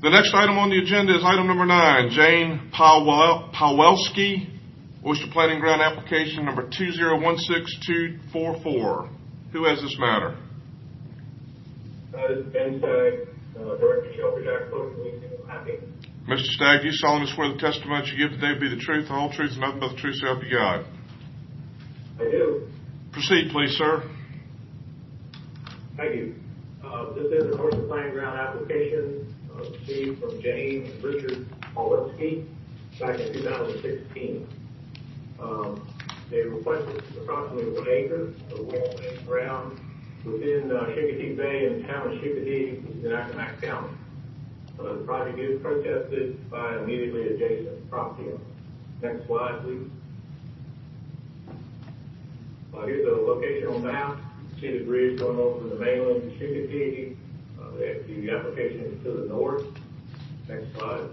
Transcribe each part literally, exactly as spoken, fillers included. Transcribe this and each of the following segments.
The next item on the agenda is item number nine, Jane Powell, Pawelski, Oyster Planting Ground application number two zero one six two four four. Who has this matter? Uh, this is Ben Stagg, uh, Director Shelter Jack Post, Happy. Mister Stagg, do you solemnly swear the testimony you give today be the truth, the whole truth, and nothing but the truth, so help you God? I do. Proceed, please, sir. Thank you. Uh, this is an Oyster Planting Ground application uh, received from Jane and Richard Pawelski back in two thousand sixteen. Um, they requested approximately one acre of Oyster Planting Ground within uh, Chincoteague Bay in the town of Chincoteague, which is in Accomack County. Uh, the project is protested by immediately adjacent property owners. Next slide, please. Uh, here's a locational map. You see the bridge going over from the mainland to Chincoteague. Uh, the, the application is to the north. Next slide.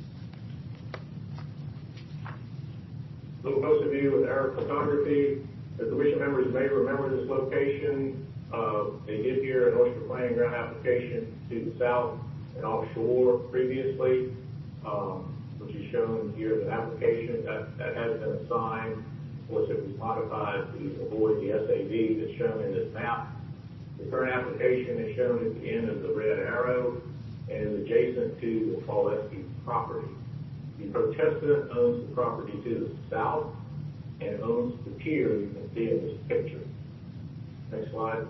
A little closer view with aerial photography. The commission members may remember this location. Uh, they did hear an Oyster Planting Ground application to the south and offshore previously, um, which is shown here as an application that, that has been assigned. Of course, it was modified to avoid the S A V that's shown in this map. The current application is shown at the end of the red arrow and is adjacent to the Pawelski property. The protestant owns the property to the south and owns the pier you can see in this picture. Next slide.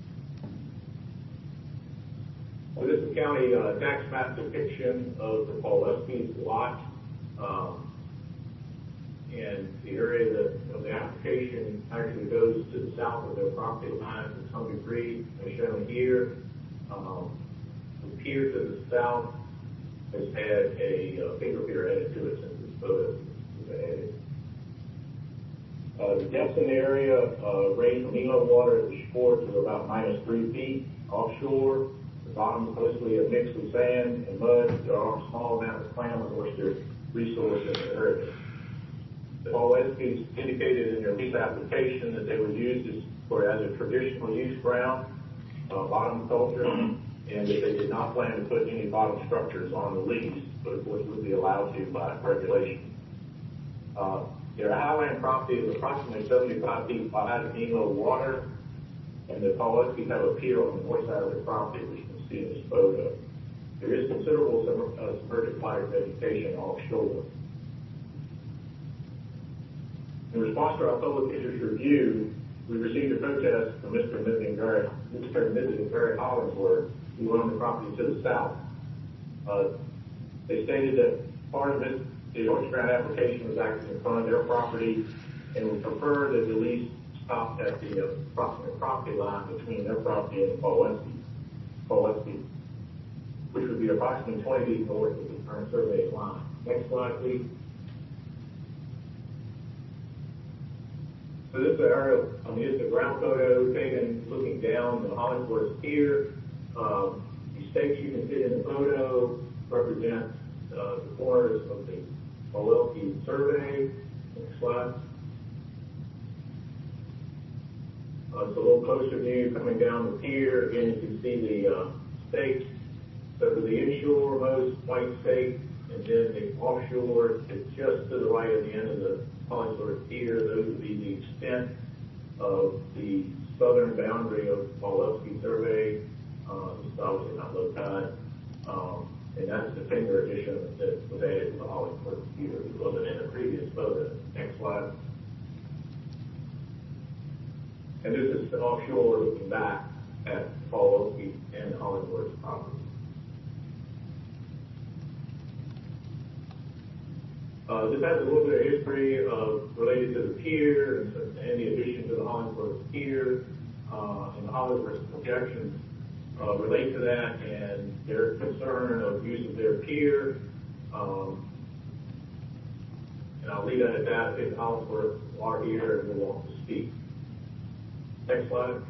So this is a county uh, tax map depiction of the Pawelski's lot. Um, and the area that, of the application actually goes to the south of their property line to some degree, as shown here. Um, the pier to the south has had a uh, finger pier added to it since this photo was added. Uh, the depths in the area uh, range from inlet water at the shore to about minus three feet offshore. The bottom is mostly a mix of sand and mud. There are a small amount of clam and oyster resource in the area. The Pawelski's indicated in their lease application that they would use this for as a traditional use ground, uh, bottom culture, and that they did not plan to put any bottom structures on the lease, but of course would be allowed to by regulation. Uh, their highland property is approximately seventy-five feet wide in inlet water, and the Pawelski's have a pier on the north side of their property, which you can see in this photo. There is considerable summer, uh, submerged fire vegetation offshore. In response to our public interest review, we received a protest from Mister and Missus Gary, Mister and Missus Gary Hollingsworth, who own the property to the south. Uh, they stated that part of it, the Oyster Ground application was actually in front of their property and would prefer that the lease stopped at the uh, approximate property line between their property and the Pawelski, Pawelski, which would be approximately twenty feet north of the current survey line. Next slide, please. So this is the aerial, I mean, it's a ground photo taken looking down the Hollingsworth Pier. Um, the stakes you can see in the photo represent uh, the corners of the Pawelski survey. Next slide. Uh, it's a little closer view coming down the pier. Again, you can see the uh, stakes. So for the inshore-most white stake, and then the offshore, it's just to the right of the end of the Hollingsworth Pier. Those would be the extent of the southern boundary of the Pawelski survey. Uh, this is obviously not low tide. Um, and that's the finger addition that was added to the Hollingsworth Pier. It wasn't in a previous photo. Next slide. And this is the offshore looking back at Pawelski and Hollingsworth property. Uh, this has a little bit of history uh, related to the pier and, and the addition to the Hollingsworth Pier. Uh, and the Hollingsworth projections uh, relate to that and their concern of use of their pier. Um, and I'll leave that at that. I think the Hollingsworth are here and will want to speak. Next slide.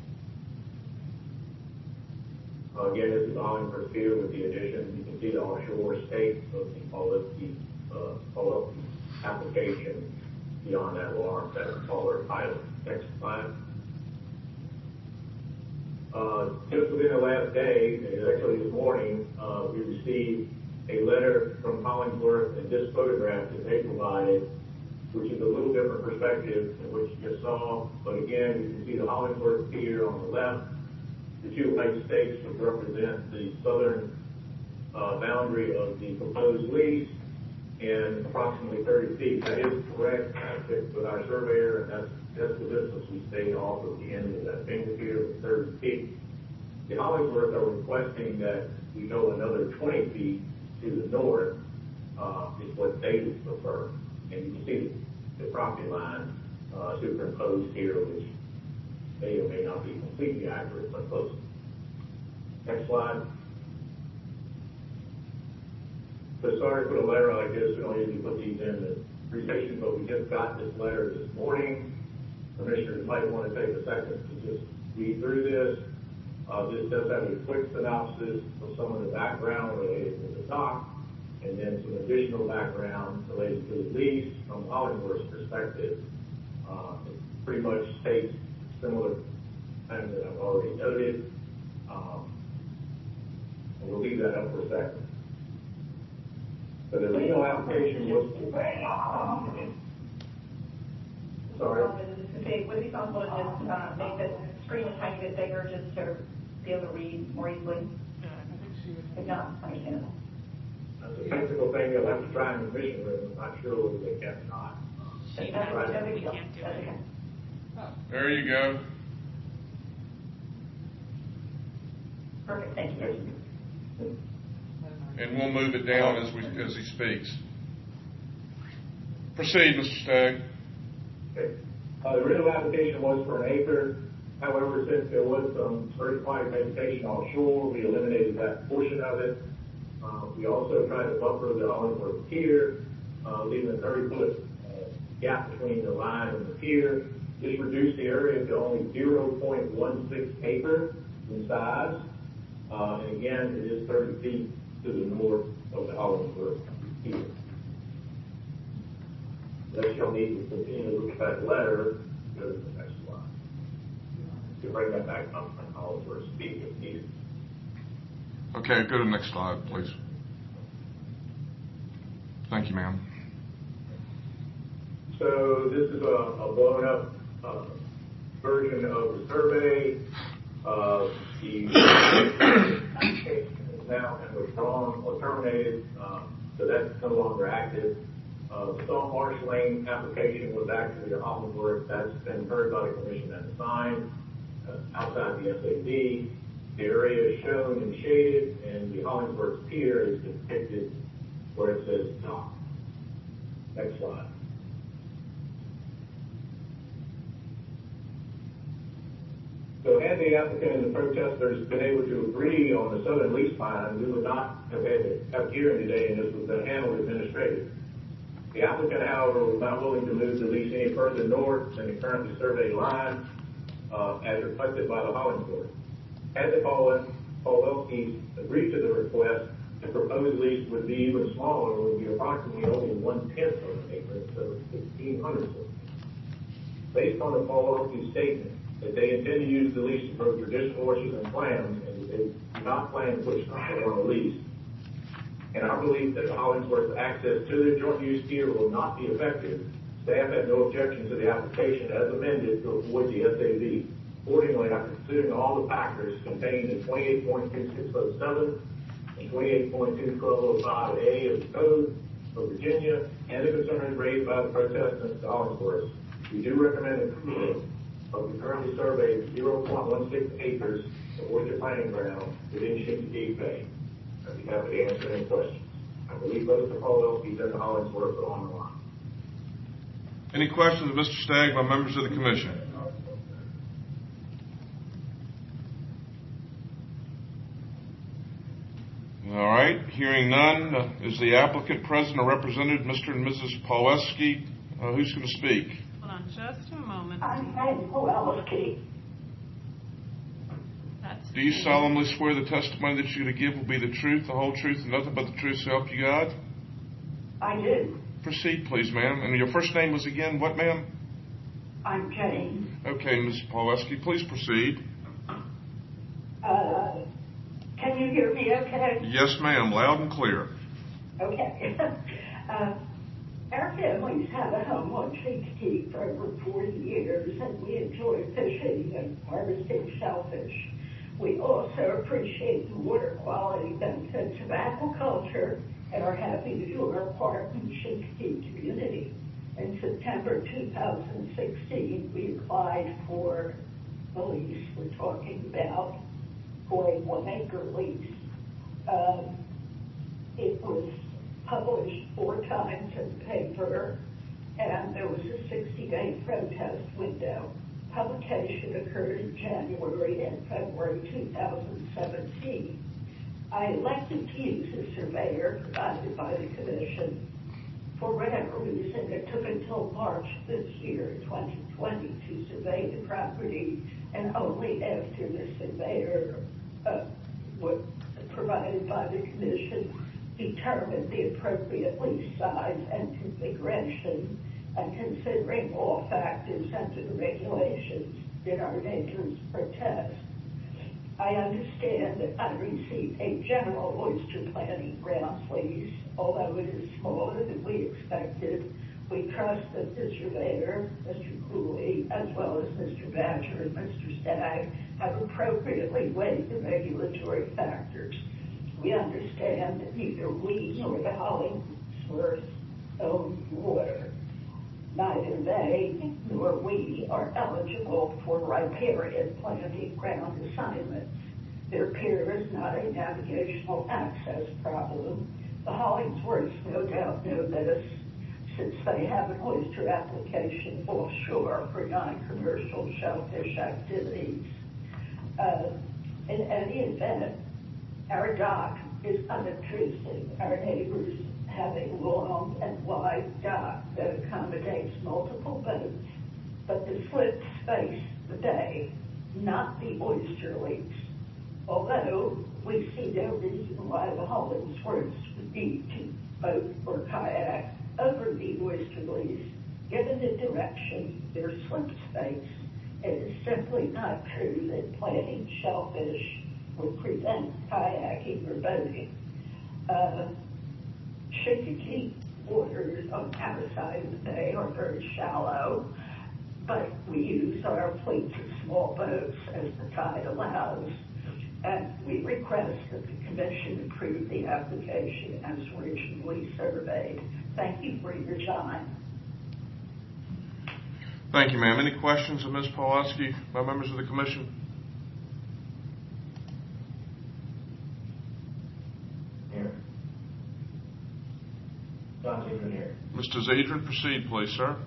Uh, again, this is the Hollingsworth Pier with the addition. You can see the offshore stakes of the Pawelski Uh, Pawelski application beyond that large, that taller island. Next slide. Uh, just within the last day, actually this morning, uh, we received a letter from Hollingsworth and this photograph that they provided, which is a little different perspective than what you just saw. But again, you can see the Hollingsworth Pier on the left, the two white stakes which represent the southern uh, boundary of the proposed lease, and approximately thirty feet. That is correct. I checked with our surveyor, and that's, that's the distance we stayed off of the end of that finger pier with thirty feet. The Hollingsworth are requesting that we go another twenty feet to the north, uh, is what they would prefer. And you can see the, the property line uh, superimposed here, which may or may not be completely accurate, but close. Next slide. So sorry to put a letter like this. We don't usually put these in the presentation, but we just got this letter this morning. Commissioners might want to take a second to just read through this. Uh, this does have a quick synopsis of some of the background related to the dock, and then some additional background related to the lease from Hollingsworth's perspective. Uh, it pretty much states similar things that I've already noted. Um, and we'll leave that up for a second. So the legal application was. Sorry. Would it be possible to just uh, make the screen a tiny bit bigger just to be able to read more easily? If not, understandable. That's a technical thing you'll have to try in the commission room. I'm not sure whether they can or not. That's, that's, that's, that's, that's okay. There you go. Perfect, thank you. And we'll move it down as we as he speaks. Proceed, Mister Stagg. Okay. Uh, the original application was for an acre. However, since there was some very quiet vegetation offshore, we eliminated that portion of it. Uh, we also tried to buffer the Hollingsworth Pier, uh, leaving a thirty foot uh, gap between the line and the pier. This reduced the area to only zero point one six acres in size. Uh, and again, it is thirty feet to the north of the Hollingsworth Pier. Unless you'll need to continue to look at that letter, go to the next slide. To bring that back up from Hollingsworth speak if needed. Okay, go to the next slide, please. Thank you, ma'am. So this is a, a blown up uh, version of the survey. Uh, the application is now kind of withdrawn or terminated, um, so that's no longer active. Uh, the Stone Marsh Lane application was actually a Hollingsworth. That's been heard by the commission and assigned uh, outside the S A D. The area is shown and shaded, and the Hollingsworth Pier is depicted where it says dock. Next slide. So had the applicant and the protesters been able to agree on the southern lease plan, we would not have had to have hearing today, and this would have been handled administratively. The applicant, however, was not willing to move the lease any further north than the currently surveyed line, uh, as reflected by the Hollingsworth. Had the Pawelskis agreed to the request, the proposed lease would be even smaller, would be approximately only one-tenth of an acre instead of fifteen hundred. Based on the Pawelski statement that they intend to use the lease to grow traditional orchards and clams, and they do not plan to put structure on the lease, and our belief that the Hollingsworth access to their joint use pier will not be effective, staff had no objection to the application as amended to avoid the S A D. Accordingly, after considering all the factors contained in twenty-eight point two six oh seven and twenty-eight point two one two oh five A of the Code of Virginia, and the concerns raised by the protestants to Hollingsworth, we do recommend approval of the currently surveyed zero point one six acres of orchard planting ground within Chincoteague Bay. I'd be happy to answer any questions. I believe both the Pawelskis and the Hollingsworth are on the line. Any questions of Mister Stagg by members of the commission? All right, hearing none, uh, is the applicant present or represented, Mister and Missus Pawelski? Uh, who's going to speak? Hold on just a moment. I'm Patty Pawelski. That's Do you solemnly swear the testimony that you're going to give will be the truth, the whole truth, and nothing but the truth, so help you God? I do. Proceed, please, ma'am. And your first name was again what, ma'am? I'm Jane. Okay, Miz Pawelski, please proceed. Uh, can you hear me okay? Yes, ma'am, loud and clear. Okay. uh, our families have a home on Chincoteague for over forty years, and we enjoy fishing and harvesting shellfish. We also appreciate the water quality benefits of aquaculture and are happy to do our part in the Chincoteague community. In September two thousand sixteen, we applied for the lease we're talking about, for a one-acre lease. Um, it was published four times in the paper, and there was a sixty-day protest window. Publication occurred in January and February two thousand seventeen. I elected to use a surveyor provided by the commission. For whatever reason, it took until March this year, twenty twenty, to survey the property, and only after the surveyor uh, was provided by the commission determined the appropriate lease size and configuration, and considering all factors under the regulations, did our neighbors protest. I understand that I received a general oyster planting grounds lease, although it is smaller than we expected. We trust that the surveyor, Mister Cooley, as well as Mister Badger and Mister Stagg, have appropriately weighed the regulatory factors. We understand that neither we nor the Hollingsworth own water. Neither they nor we are eligible for riparian planting ground assignments. There appears not a navigational access problem. The Hollingsworths no doubt know this, since they have an oyster application offshore for non-commercial shellfish activities. Uh, in any event, our dock is unobtrusive. Our neighbors have a long and wide dock that accommodates multiple boats, but the slips face the bay, not the oyster lease. Although we see no reason why the Hollingsworths would need to boat or kayak over the oyster lease, given the direction their slips face, it is simply not true that planting shellfish would prevent kayaking or boating. Uh, Chincoteague waters on our side of the bay are very shallow, but we use our fleets of small boats as the tide allows, and we request that the Commission approve the application as originally surveyed. Thank you for your time. Thank you, ma'am. Any questions of Miz Pawlowski by members of the Commission? Here. John Zedrin here. Mister Zedrin, proceed, please, sir.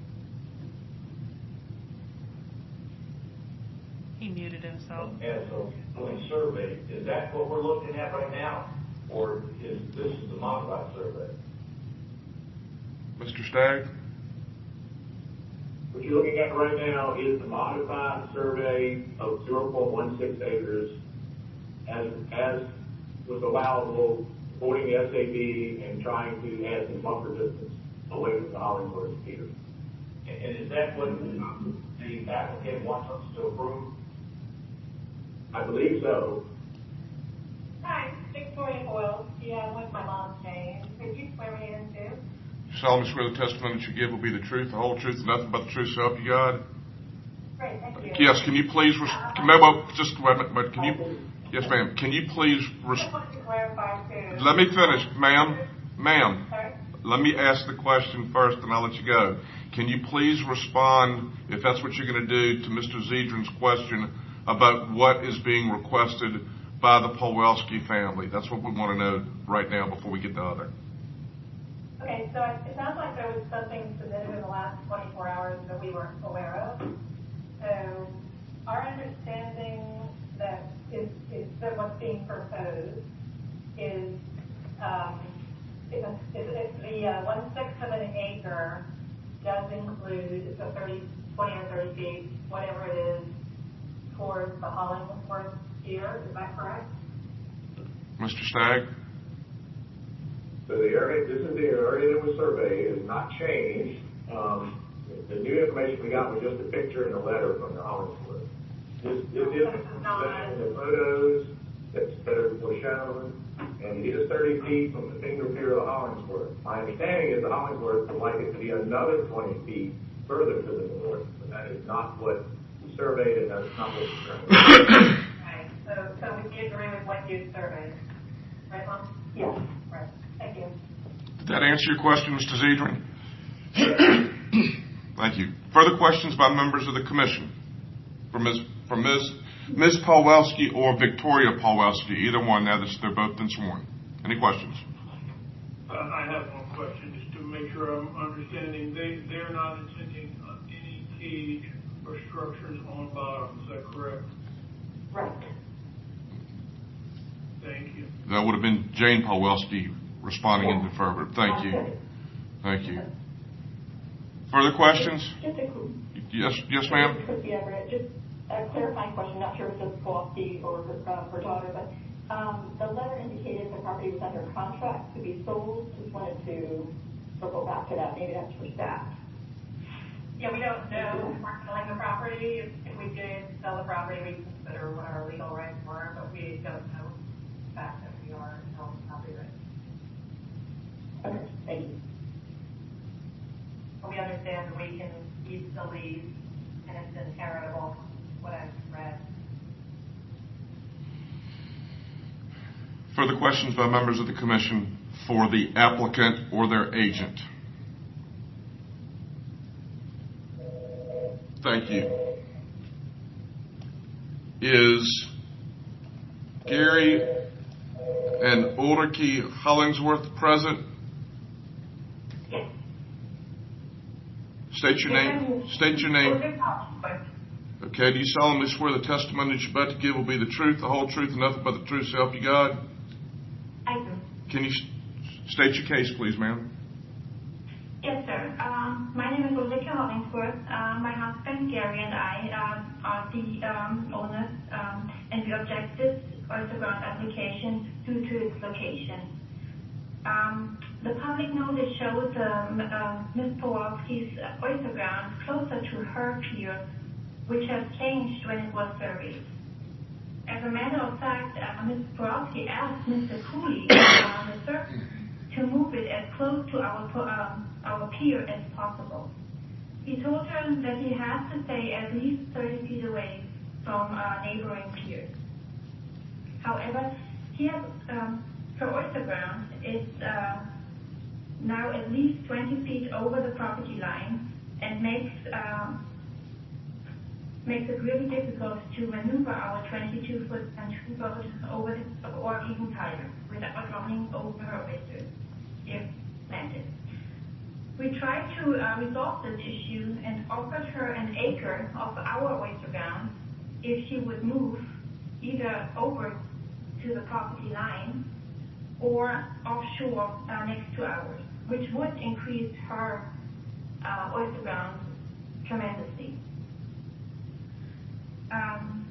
He muted himself. As of doing survey, is that what we're looking at right now, or is this the modified survey? Mister Stagg? What you're looking at right now is the modified survey of zero point one six acres as, as was allowable according to S A B and trying to add some buffer distance away from the Hollingsworth pier. And, and is that what the applicant wants us to approve? I believe so. Hi, Victoria Boyle. Yeah, with my mom's name. Could you swear me in too? You solemnly swear the testimony that you give will be the truth, the whole truth, and nothing but the truth, so help you God? Great, thank you. Yes, can you please, res- can, well, just wait a minute, but can you, yes, ma'am, can you please, res- I wanted to clarify too. let me finish, ma'am, ma'am. Sorry? Let me ask the question first, and I'll let you go. Can you please respond, if that's what you're going to do, to Mister Zedrin's question about what is being requested by the Pawlowski family? That's what we want to know right now before we get to other. Okay, so it sounds like there was something submitted in the last twenty-four hours that we weren't aware of. So our understanding that is, is that what's being proposed is um, if, if, if the uh, one-sixth of an acre does include the thirty, twenty or thirty feet, whatever it is, towards the Hollingsworth pier, is that correct? Mister Stagg? So the area, this is the area that was surveyed, it has not changed. Um, the new information we got was just a picture and a letter from the Hollingsworth. This, this is presenting the photos that's, that are, were shown, and it is thirty feet from the finger pier of Hollingsworth. My understanding is the Hollingsworth would like it to be another twenty feet further to the north, but that is not what we surveyed, and that's not what we're trying to do. Okay, so, so we agree with what you surveyed, right, Mom? Yes. Right, thank you. Did that answer your question, Mister Zedrin? Thank you. Further questions by members of the commission? From Miz from Miz Miz Pawelski or Victoria Pawelski, either one. Now that they're both been sworn. Any questions? Uh, I have one question, just to make sure I'm understanding. They they're not intending uh, any cage or structures on bottom. Is that correct? Right. Thank you. That would have been Jane Pawelski responding in the affirmative. Thank you. Thank you. Further questions? Just a, Yes, yes, ma'am. Christy Everett, just a clarifying question. Not sure if it's Pawelski or her, uh, her daughter, but um, the letter indicated the property was under contract to be sold. Just wanted to circle back to that. Maybe that's for staff. Yeah, we don't know if we're selling the property. If, if we did sell the property, we consider what our legal rights were, but we don't know the fact that we are selling the property rights. Okay, thank you. We understand that we can use the lease, and it's inheritable, what I've read. Further questions by members of the commission for the applicant or their agent? Thank you. Is Gary and Ulrike Hollingsworth present? Yes. State your name. State your name. Okay, do you solemnly swear the testimony that you're about to give will be the truth, the whole truth, and nothing but the truth, so help you God? I do. Can you state your case, please, ma'am? Yes, sir. Um, my name is Ulrike Hollingsworth. Uh, my husband, Gary, and I uh, are the um, owners, um, and we object this oyster ground application due to its location. Um, the public notice shows um, uh, Miz Pawelski's oyster ground closer to her pier, which has changed when it was surveyed. As a matter of fact, uh, Miz Pawelski asked Mister Cooley, uh, the surveyor, to move it as close to our um, our pier as possible. He told her that he has to stay at least thirty feet away from uh, neighboring piers. However, here, um, her oyster ground is uh, now at least twenty feet over the property line and makes um, makes it really difficult to maneuver our twenty-two foot country boat over the, or even higher without running over her oysters if landed. We tried to uh, resolve this issue and offered her an acre of our oyster ground if she would move either over to the property line or offshore uh, next to ours, which would increase her uh, oyster ground tremendously. Um,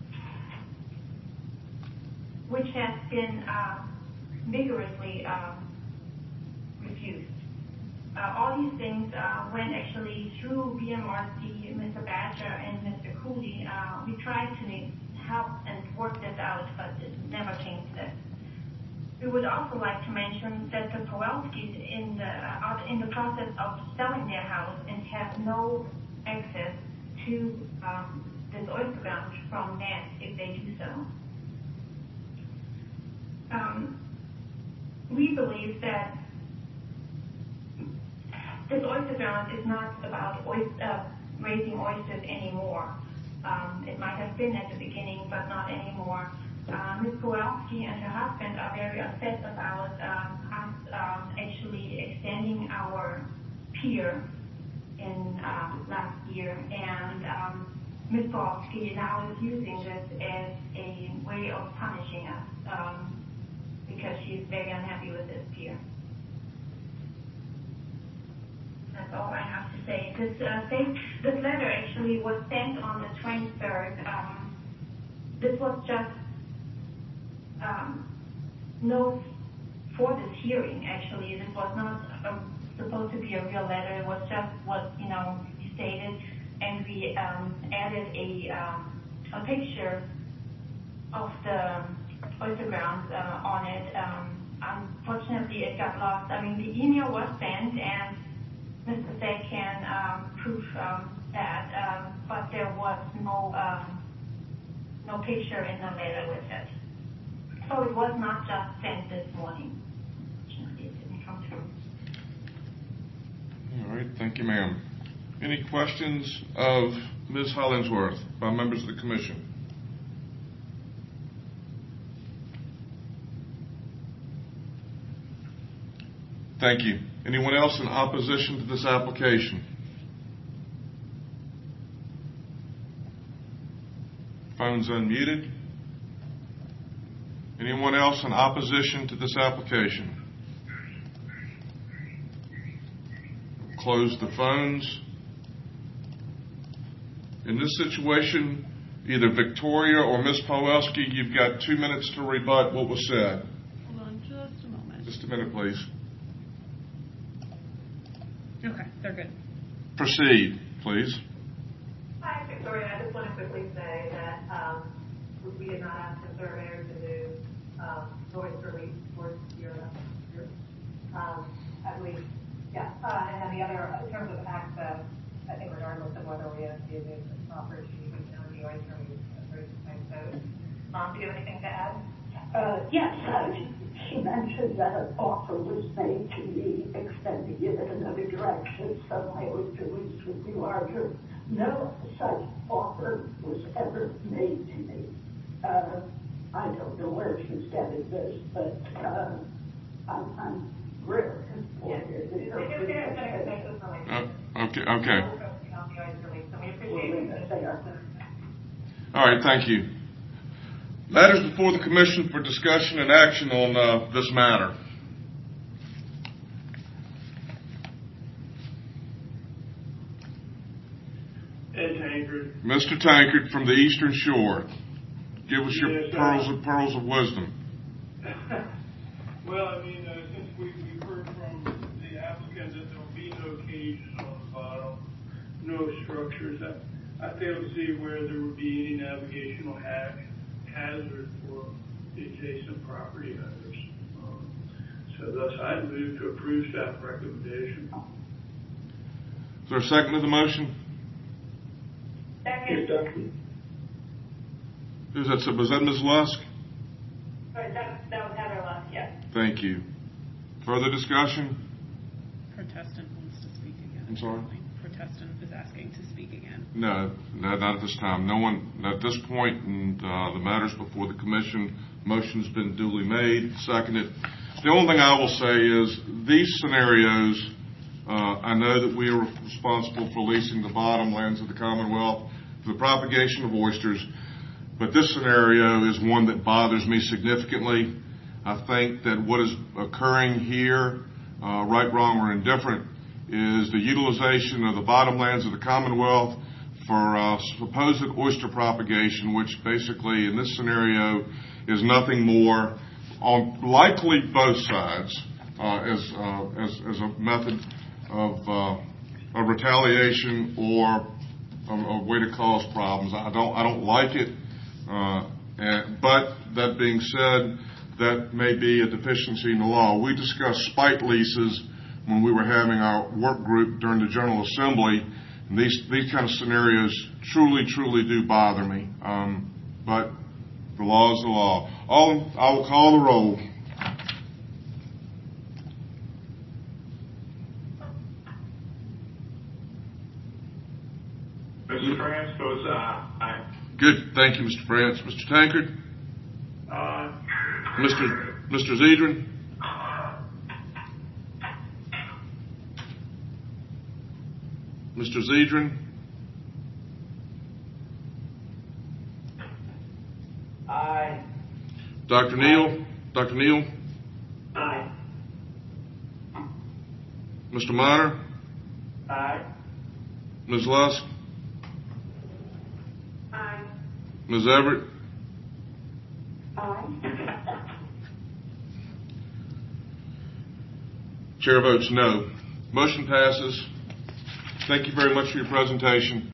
which has been uh, vigorously uh, refused. Uh, all these things uh, went actually through B M R C, Mister Badger, and Mister Cooley. Uh, we tried to help and work this out, but it never came to this. We would also like to mention that the Pawelskis in the, are in the process of selling their house and have no access to um, this oyster ground from Nance if they do so. Um, we believe that this oyster ground is not about oyster, uh, raising oysters anymore. Um, it might have been at the beginning, but not anymore. Uh, Miz Pawelski and her husband are very upset about um, us um, actually extending our pier in uh, last year, and um, Miz Pawelski now is using this as a way of punishing us um, because she's very unhappy with this pier. That's all I have to say. This, uh, thing, this letter actually was sent on the twenty-third. Um, this was just um, notes for this hearing, actually. This was not um, supposed to be a real letter. It was just what, you know, we stated, and we um, added a um, a picture of the oyster grounds uh, on it. Um, unfortunately, it got lost. I mean, the email was sent, and Mister Say can um, prove um, that, um, but there was no um, no picture in the letter with it. So it was not just sent this morning. Unfortunately, it didn't come through. All right, thank you, ma'am. Any questions of Miz Hollingsworth by members of the commission? Thank you. Anyone else in opposition to this application? Phone's unmuted. Anyone else in opposition to this application? Close the phones. In this situation, either Victoria or Miz Pawelski, you've got two minutes to rebut what was said. Hold on just a moment. Just a minute, please. Okay, they're good. Proceed, please. Hi, Victoria. I just want to quickly say that um, we did not ask the surveyor to do um, noise relief for your, your um, I believe, yeah. Uh, and then the other, in terms of access, I think regardless of whether we have to do the property, we can only noise relief for the same code. Mom, do you have anything to add? Uh, yes, uh, she mentioned that an offer was made to me, extending it in another direction, so my oyster lease would be larger. No such offer was ever made to me. Uh, I don't know where she's getting this, but uh, I'm, I'm really disappointed in her presentation. Uh, okay, okay. All right, thank you. Matters before the Commission for discussion and action on uh, this matter. Ed Tankard. Mister Tankard from the Eastern Shore. Give us your Yes, pearls uh, of pearls of wisdom. Well, I mean, uh, since we, we've heard from the applicant that there will be no cages on the bottom, no structures, I, I fail to see where there would be any navigational ha- hazard for the adjacent property owners. Um, so thus, I move to approve staff recommendation. Is there a second to the motion? Second. Who's that? So was that Miz Lusk? Sorry, that, that was Heather Lusk, yes. Thank you. Further discussion? Protestant wants to speak again. I'm sorry? Protestant is asking to speak again. No, no, not at this time. No one, at this point, and uh, the matters before the Commission, motion's been duly made, seconded. The only thing I will say is these scenarios, uh, I know that we are responsible for leasing the bottom lands of the Commonwealth for the propagation of oysters, but this scenario is one that bothers me significantly. I think that what is occurring here, uh, right, wrong, or indifferent, is the utilization of the bottomlands of the Commonwealth for uh, supposed oyster propagation, which basically in this scenario is nothing more, on likely both sides, uh, as, uh, as as a method of, uh, of retaliation or a, a way to cause problems. I don't I don't like it, uh, and, but that being said, that may be a deficiency in the law. We discussed spite leases when we were having our work group during the General Assembly. And these these kind of scenarios truly, truly do bother me. Um, but the law is the law. All, I will call the roll. Mister France votes aye. Good. Thank you, Mister France. Mister Tankard? Uh, Mister Mister Zedrin? Mister Zedrin? Aye. Doctor Neal? Doctor Neal? Aye. Mister Minor? Aye. Miz Lusk? Aye. Miz Everett? Aye. Chair votes no. Motion passes. Thank you very much for your presentation.